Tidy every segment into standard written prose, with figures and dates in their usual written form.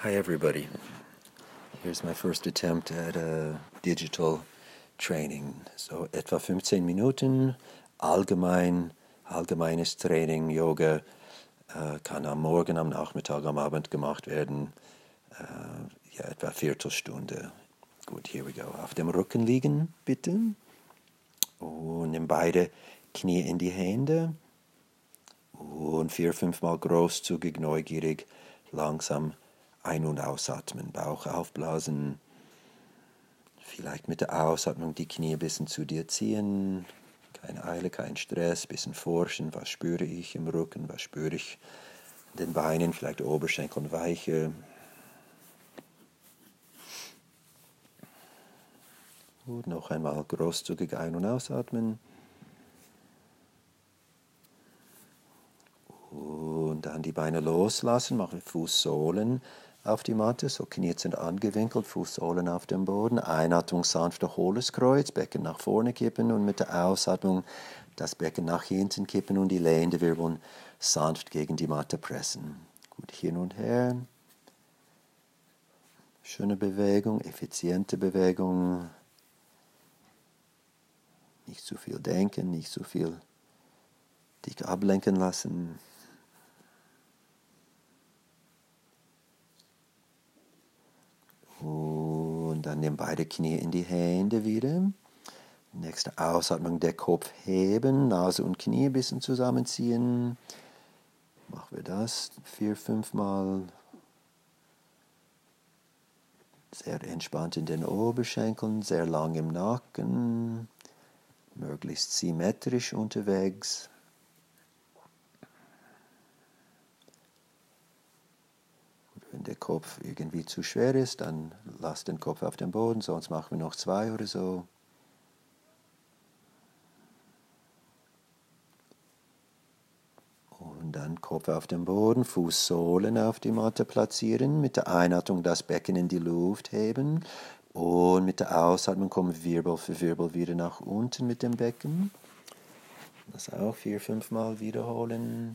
Hi everybody. Here's my first attempt at a digital training. So etwa 15 Minuten, allgemeines Training, Yoga, kann am Morgen, am Nachmittag, am Abend gemacht werden. Etwa eine Viertelstunde. Gut, here we go. Auf dem Rücken liegen, bitte. Und nimm beide Knie in die Hände. Und 4-5 Mal großzügig, neugierig, langsam ein- und ausatmen. Bauch aufblasen. Vielleicht mit der Ausatmung die Knie ein bisschen zu dir ziehen. Keine Eile, kein Stress. Ein bisschen forschen. Was spüre ich im Rücken? Was spüre ich in den Beinen? Vielleicht Oberschenkel weicher. Gut, noch einmal großzügig ein- und ausatmen. Und dann die Beine loslassen, machen wir Fußsohlen auf die Matte, so Knie sind angewinkelt, Fußsohlen auf dem Boden. Einatmung, sanfter hohles Kreuz, Becken nach vorne kippen und mit der Ausatmung das Becken nach hinten kippen und die Lendenwirbeln sanft gegen die Matte pressen. Gut, hin und her. Schöne Bewegung, effiziente Bewegung. Nicht zu viel denken, nicht zu viel dich ablenken lassen. Und dann nimm beide Knie in die Hände wieder. Nächste Ausatmung, der Kopf heben, Nase und Knie ein bisschen zusammenziehen. Machen wir das 4-5 Mal. Sehr entspannt in den Oberschenkeln, sehr lang im Nacken, möglichst symmetrisch unterwegs. Wenn der Kopf irgendwie zu schwer ist, dann lass den Kopf auf dem Boden, sonst machen wir noch 2 oder so. Und dann Kopf auf den Boden, Fußsohlen auf die Matte platzieren, mit der Einatmung das Becken in die Luft heben und mit der Ausatmung kommen Wirbel für Wirbel wieder nach unten mit dem Becken. Das auch 4-5 Mal wiederholen.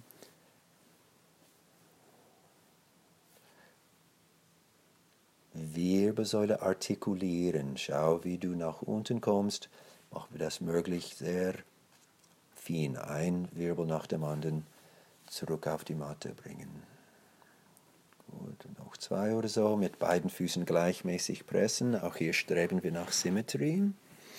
Wirbelsäule artikulieren. Schau, wie du nach unten kommst. Machen wir das möglich sehr fein. Ein Wirbel nach dem anderen zurück auf die Matte bringen. Gut, noch 2 oder so. Mit beiden Füßen gleichmäßig pressen. Auch hier streben wir nach Symmetrie.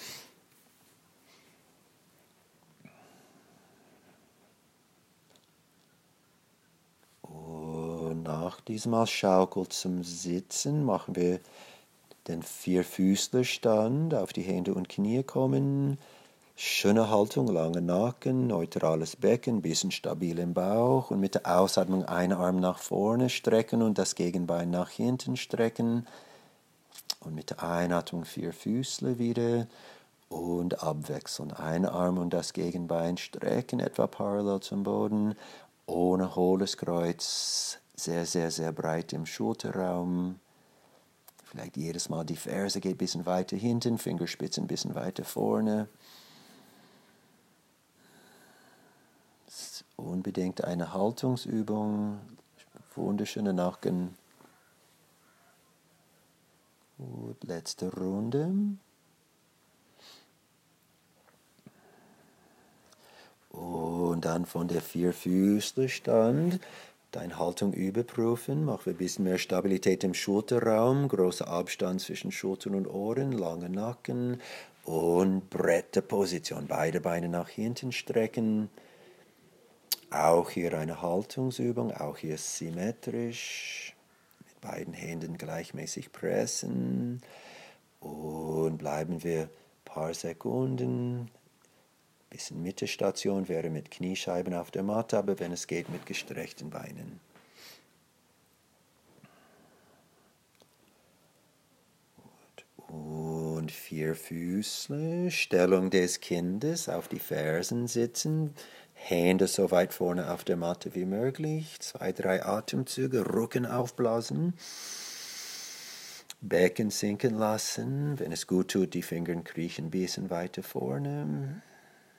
Und nach diesem Mal Schaukel zum Sitzen machen wir den Vierfüßlerstand. Auf die Hände und Knie kommen. Schöne Haltung, langer Nacken, neutrales Becken, bisschen stabil im Bauch und mit der Ausatmung einen Arm nach vorne strecken und das Gegenbein nach hinten strecken und mit der Einatmung 4 Füßle wieder und abwechseln. Ein Arm und das Gegenbein strecken, etwa parallel zum Boden, ohne hohles Kreuz, sehr, sehr, sehr breit im Schulterraum. Vielleicht jedes Mal die Ferse geht ein bisschen weiter hinten, Fingerspitzen ein bisschen weiter vorne. Unbedingt eine Haltungsübung, wunderschöne Nacken. Gut, letzte Runde. Und dann von der Vierfüßlerstand deine Haltung überprüfen. Machen wir ein bisschen mehr Stabilität im Schulterraum, großer Abstand zwischen Schultern und Ohren, langer Nacken und Bretterposition. Beide Beine nach hinten strecken. Auch hier eine Haltungsübung, auch hier symmetrisch. Mit beiden Händen gleichmäßig pressen. Und bleiben wir ein paar Sekunden. Bisschen Mittestation wäre mit Kniescheiben auf der Matte, aber wenn es geht, mit gestreckten Beinen. Und 4 Füßle, Stellung des Kindes, auf die Fersen sitzen, Hände so weit vorne auf der Matte wie möglich, 2-3 Atemzüge, Rücken aufblasen, Becken sinken lassen, wenn es gut tut, die Finger kriechen ein bisschen weiter vorne.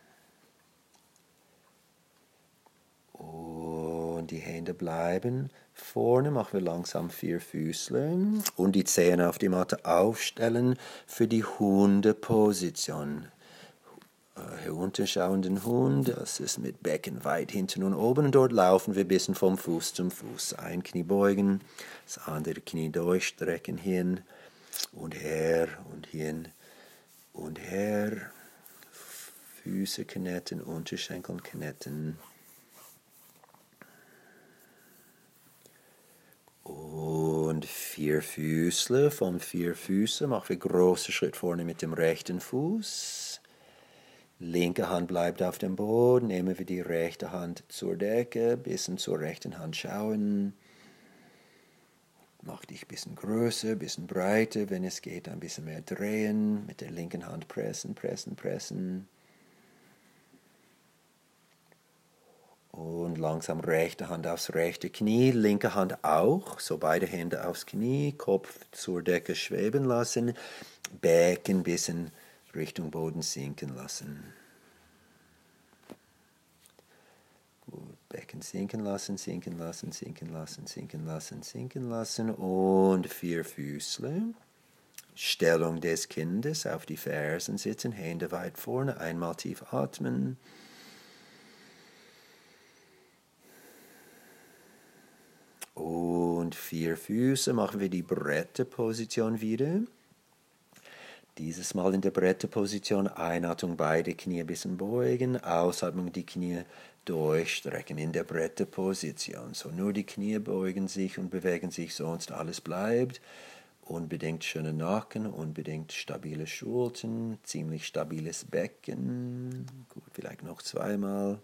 Und die Hände bleiben vorne, machen wir langsam 4 Füßler und die Zähne auf die Matte aufstellen für die Hundeposition. Herunterschauenden Hund, das ist mit Becken weit hinten und oben und dort laufen wir ein bisschen vom Fuß zum Fuß. Ein Knie beugen, das andere Knie durchstrecken, hin und her und hin und her. Füße knetten, Unterschenkel knetten. Und 4 Füßler, vom 4 Füße machen wir großen Schritt vorne mit dem rechten Fuß. Linke Hand bleibt auf dem Boden, nehmen wir die rechte Hand zur Decke, bisschen zur rechten Hand schauen. Mach dich ein bisschen größer, ein bisschen breiter, wenn es geht, ein bisschen mehr drehen. Mit der linken Hand pressen, pressen, pressen. Und langsam rechte Hand aufs rechte Knie, linke Hand auch, so beide Hände aufs Knie, Kopf zur Decke schweben lassen, Becken ein bisschen Richtung Boden sinken lassen. Gut, Becken sinken lassen, sinken lassen, sinken lassen, sinken lassen, sinken lassen und 4 Füßler. Stellung des Kindes, auf die Fersen sitzen, Hände weit vorne, einmal tief atmen. Und 4 Füße, machen wir die Bretterposition wieder. Dieses Mal in der Bretterposition, Einatmung, beide Knie ein bisschen beugen, Ausatmung, die Knie durchstrecken in der Bretterposition. So nur die Knie beugen sich und bewegen sich, sonst alles bleibt. Unbedingt schöner Nacken, unbedingt stabile Schultern, ziemlich stabiles Becken. Gut, vielleicht noch zweimal.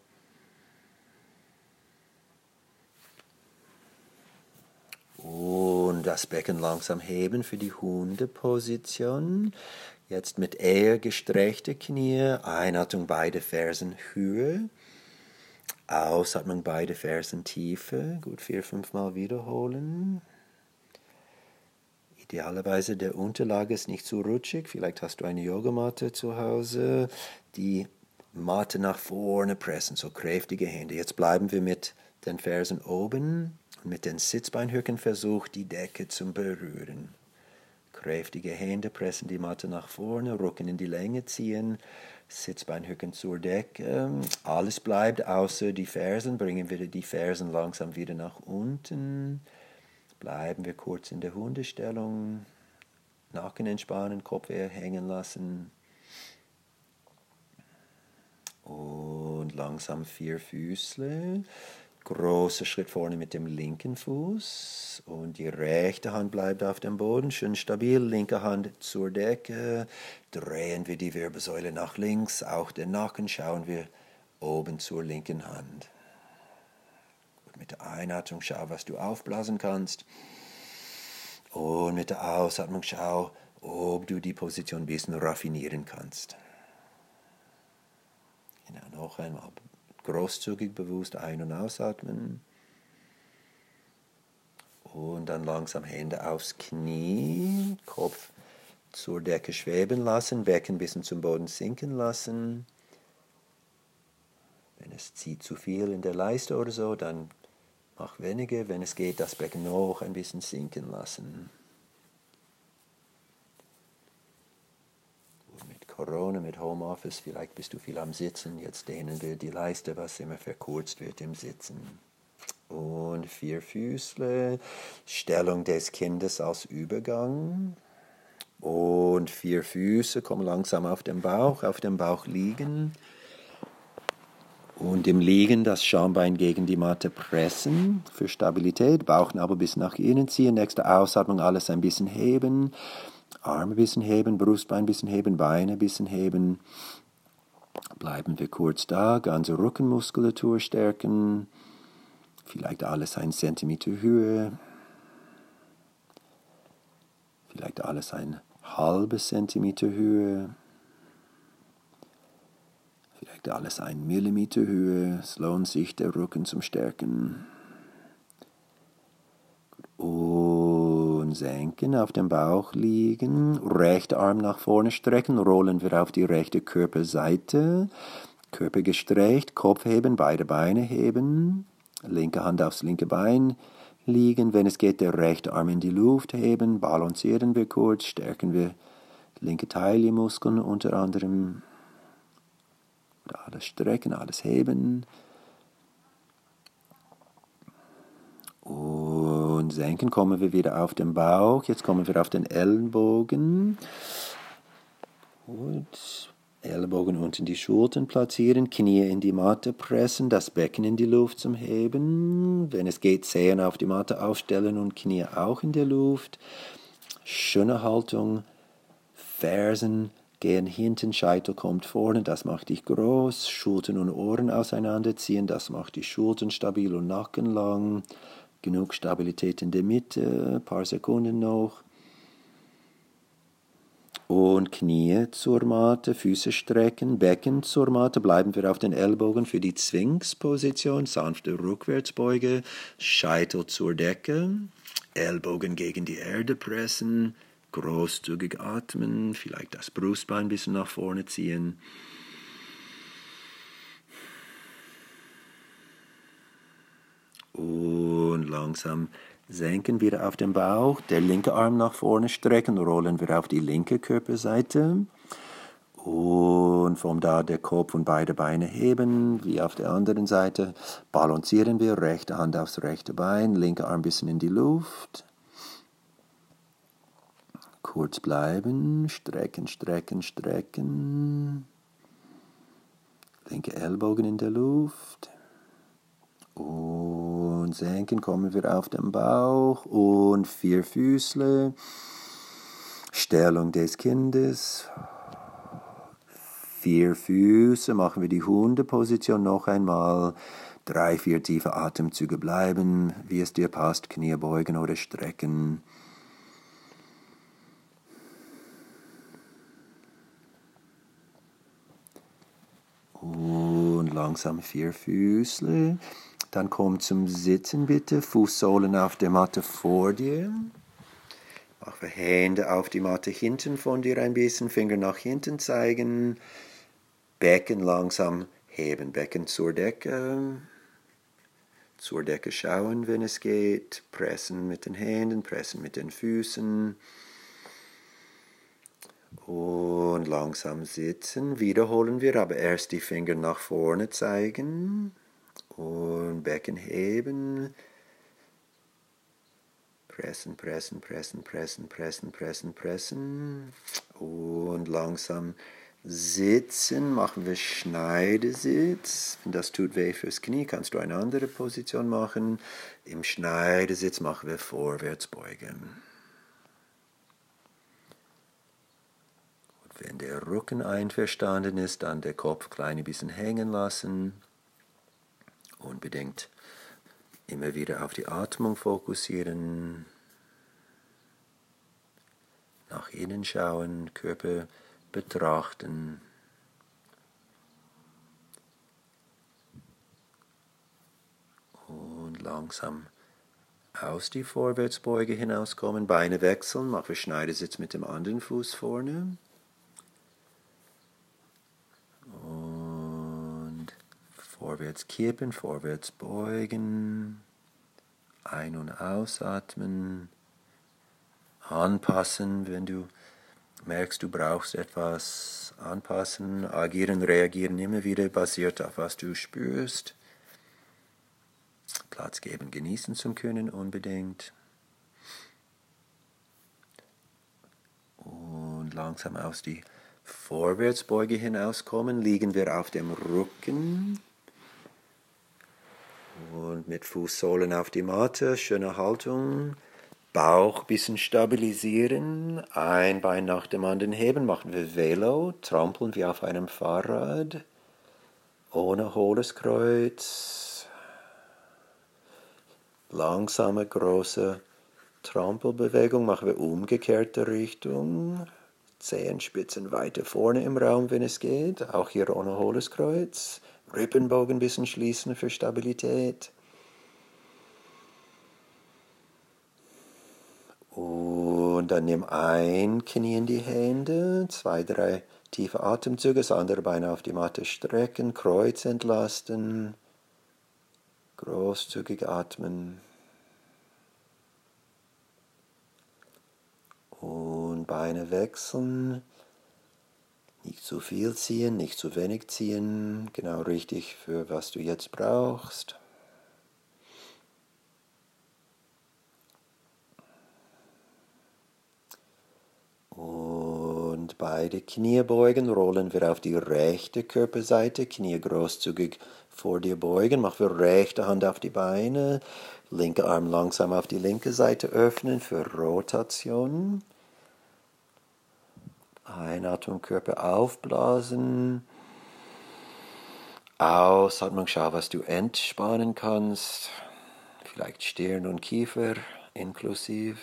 Und das Becken langsam heben für die Hundeposition. Jetzt mit eher gestreckte Knie, Einatmung, beide Fersen Höhe. Ausatmung, beide Fersen Tiefe. Gut, 4, 5 Mal wiederholen. Idealerweise der Unterlage ist nicht zu rutschig. Vielleicht hast du eine Yogamatte zu Hause. Die Matte nach vorne pressen, so kräftige Hände. Jetzt bleiben wir mit den Fersen oben. Mit den Sitzbeinhöcken versucht, die Decke zu berühren. Kräftige Hände pressen die Matte nach vorne, Rücken in die Länge ziehen, Sitzbeinhöcken zur Decke. Alles bleibt außer die Fersen. Bringen wir die Fersen langsam wieder nach unten. Bleiben wir kurz in der Hundestellung. Nacken entspannen, Kopf eher hängen lassen. Und langsam 4 Füßle. Großer Schritt vorne mit dem linken Fuß und die rechte Hand bleibt auf dem Boden, schön stabil, linke Hand zur Decke, drehen wir die Wirbelsäule nach links, auch den Nacken schauen wir oben zur linken Hand. Gut, mit der Einatmung schau, was du aufblasen kannst und mit der Ausatmung schau, ob du die Position ein bisschen raffinieren kannst. Genau, noch einmal. Großzügig bewusst ein- und ausatmen. Und dann langsam Hände aufs Knie, Kopf zur Decke schweben lassen, Becken ein bisschen zum Boden sinken lassen. Wenn es zieht zu viel in der Leiste oder so, dann mach weniger. Wenn es geht, das Becken noch ein bisschen sinken lassen. Corona, mit Homeoffice, vielleicht bist du viel am Sitzen, jetzt dehnen wir die Leiste, was immer verkürzt wird im Sitzen. Und 4 Füßle, Stellung des Kindes als Übergang. Und 4 Füße, komm langsam auf dem Bauch liegen. Und im Liegen das Schambein gegen die Matte pressen für Stabilität, Bauchnabel bis nach innen ziehen, nächste Ausatmung alles ein bisschen heben. Arme ein bisschen heben, Brustbein ein bisschen heben, Beine ein bisschen heben. Bleiben wir kurz da, ganze Rückenmuskulatur stärken. Vielleicht alles 1 Zentimeter Höhe. Vielleicht alles 1/2 Zentimeter Höhe. Vielleicht alles 1 Millimeter Höhe. Es lohnt sich, der Rücken zum Stärken. Und senken, auf dem Bauch liegen, rechter Arm nach vorne strecken, rollen wir auf die rechte Körperseite, Körper gestreckt, Kopf heben, beide Beine heben, linke Hand aufs linke Bein, liegen. Wenn es geht, der rechte Arm in die Luft heben, balancieren wir kurz, stärken wir linke Taillenmuskeln unter anderem. Alles strecken, alles heben. Und senken, kommen wir wieder auf den Bauch. Jetzt kommen wir auf den Ellenbogen. Und Ellenbogen unten die Schultern platzieren, Knie in die Matte pressen, das Becken in die Luft zum Heben. Wenn es geht, Zehen auf die Matte aufstellen und Knie auch in der Luft. Schöne Haltung, Fersen gehen hinten, Scheitel kommt vorne, das macht dich groß. Schultern und Ohren auseinanderziehen, das macht die Schultern stabil und Nacken lang. Genug Stabilität in der Mitte, ein paar Sekunden noch. Und Knie zur Matte, Füße strecken, Becken zur Matte, bleiben wir auf den Ellbogen für die Sphinx-Position, sanfte Rückwärtsbeuge, Scheitel zur Decke, Ellbogen gegen die Erde pressen, großzügig atmen, vielleicht das Brustbein ein bisschen nach vorne ziehen. Und langsam senken wir auf den Bauch, der linke Arm nach vorne strecken, rollen wir auf die linke Körperseite und von da der Kopf und beide Beine heben, wie auf der anderen Seite, balancieren wir, rechte Hand aufs rechte Bein, linker Arm ein bisschen in die Luft, kurz bleiben, strecken, strecken, strecken, linke Ellbogen in der Luft. Und senken, kommen wir auf den Bauch und 4 Füßle. Stellung des Kindes. 4 Füße, machen wir die Hundeposition noch einmal. 3, 4 tiefe Atemzüge bleiben, wie es dir passt, Knie beugen oder strecken. Und langsam 4 Füßle. Dann komm zum Sitzen bitte, Fußsohlen auf der Matte vor dir. Mache Hände auf die Matte hinten von dir ein bisschen, Finger nach hinten zeigen. Becken langsam heben, Becken zur Decke. Zur Decke schauen, wenn es geht. Pressen mit den Händen, pressen mit den Füßen. Und langsam sitzen. Wiederholen wir, aber erst die Finger nach vorne zeigen. Und Becken heben. Pressen, pressen, pressen, pressen, pressen, pressen, pressen. Und langsam sitzen. Machen wir Schneidesitz. Wenn das tut weh fürs Knie, kannst du eine andere Position machen. Im Schneidesitz machen wir Vorwärtsbeugen. Und wenn der Rücken einverstanden ist, dann der Kopf klein ein bisschen hängen lassen. Unbedingt immer wieder auf die Atmung fokussieren, nach innen schauen, Körper betrachten. Und langsam aus die Vorwärtsbeuge hinauskommen, Beine wechseln, machen wir Schneidersitz mit dem anderen Fuß vorne. Vorwärts kippen, vorwärts beugen, ein- und ausatmen, anpassen, wenn du merkst, du brauchst etwas, anpassen, agieren, reagieren, immer wieder basiert auf was du spürst. Platz geben, genießen zu können unbedingt. Und langsam aus die Vorwärtsbeuge hinauskommen, liegen wir auf dem Rücken. Und mit Fußsohlen auf die Matte, schöne Haltung, Bauch ein bisschen stabilisieren, ein Bein nach dem anderen heben, machen wir Velo, trampeln wie auf einem Fahrrad, ohne hohles Kreuz, langsame, große Trampelbewegung, machen wir umgekehrte Richtung, Zehenspitzen weiter vorne im Raum, wenn es geht, auch hier ohne hohles Kreuz. Rippenbogen ein bisschen schließen für Stabilität. Und dann nimm ein Knie in die Hände, 2, 3 tiefe Atemzüge, das andere Bein auf die Matte strecken, Kreuz entlasten, großzügig atmen. und Beine wechseln. Nicht zu viel ziehen, nicht zu wenig ziehen. Genau richtig für was du jetzt brauchst. Und beide Knie beugen, rollen wir auf die rechte Körperseite, Knie großzügig vor dir beugen, machen wir rechte Hand auf die Beine, linke Arm langsam auf die linke Seite öffnen für Rotation. Einatmung, Körper aufblasen. Ausatmung, schau, was du entspannen kannst. Vielleicht Stirn und Kiefer inklusiv.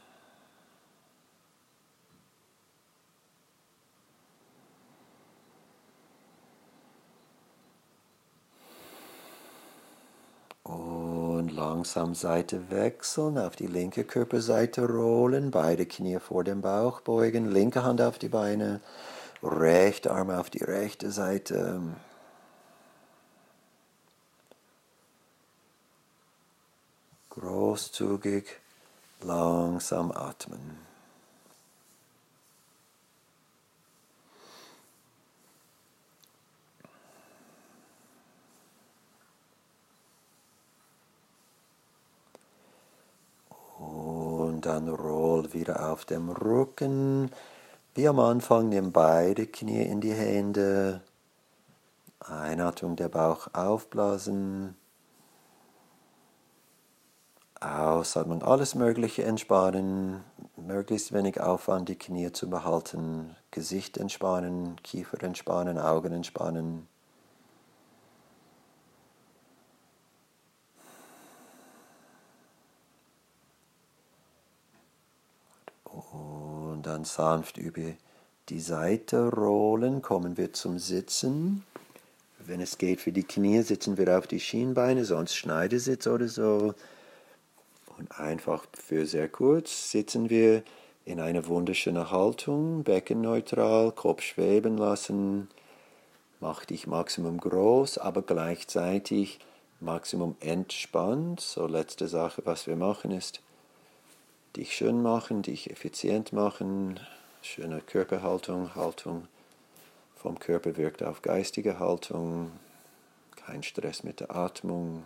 Und langsam Seite wechseln, auf die linke Körperseite rollen, beide Knie vor dem Bauch beugen, linke Hand auf die Beine, rechte Arm auf die rechte Seite. Großzügig, langsam atmen. Und dann roll wieder auf dem Rücken. Wie am Anfang, nimm beide Knie in die Hände. Einatmung, der Bauch aufblasen. Ausatmung, alles Mögliche entspannen. Möglichst wenig Aufwand, die Knie zu behalten. Gesicht entspannen, Kiefer entspannen, Augen entspannen. Und dann sanft über die Seite rollen, kommen wir zum Sitzen. Wenn es geht für die Knie, sitzen wir auf die Schienbeine, sonst Schneidersitz oder so. Und einfach für sehr kurz sitzen wir in eine wunderschöne Haltung, beckenneutral, Kopf schweben lassen. Mach dich Maximum groß, aber gleichzeitig Maximum entspannt. So letzte Sache, was wir machen, ist dich schön machen, dich effizient machen. Schöne Körperhaltung, Haltung vom Körper wirkt auf geistige Haltung. Kein Stress mit der Atmung.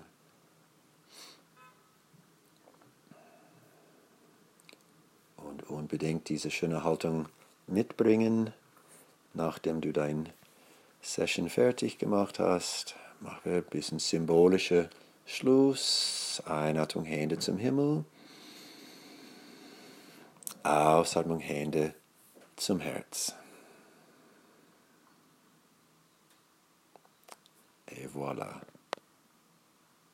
Und unbedingt diese schöne Haltung mitbringen, nachdem du dein Session fertig gemacht hast. Machen wir ein bisschen symbolischer Schluss. Einatmung, Hände zum Himmel. Ausatmung, Hände zum Herz. Et voilà.